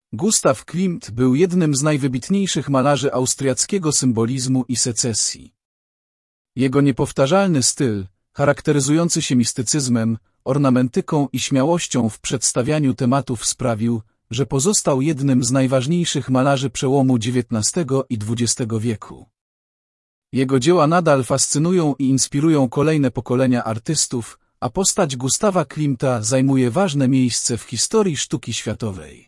Gustav Klimt był jednym z najwybitniejszych malarzy austriackiego symbolizmu i secesji. Jego niepowtarzalny styl, charakteryzujący się mistycyzmem, ornamentyką i śmiałością w przedstawianiu tematów sprawił, że pozostał jednym z najważniejszych malarzy przełomu XIX i XX wieku. Jego dzieła nadal fascynują i inspirują kolejne pokolenia artystów, a postać Gustawa Klimta zajmuje ważne miejsce w historii sztuki światowej.